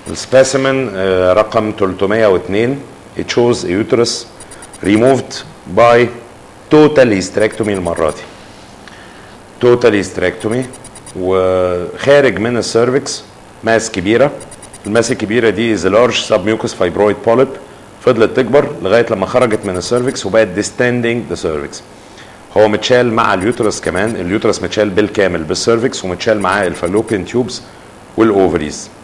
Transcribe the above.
السبيسيمن رقم 302. It shows a uterus removed by total hysterectomy المرة دي. total hysterectomy وخارج من السيرفكس ماس كبيرة. الماس الكبيرة دي is a large submucous fibroid polyp فضلت تكبر لغاية لما خرجت من السيرفكس وبقت distending the cervix. هو متشال مع اليوترس كمان، اليوترس متشال بالكامل بالسيرفكس ومتشال معاه الفالوبيان تيوبز والاوفريز.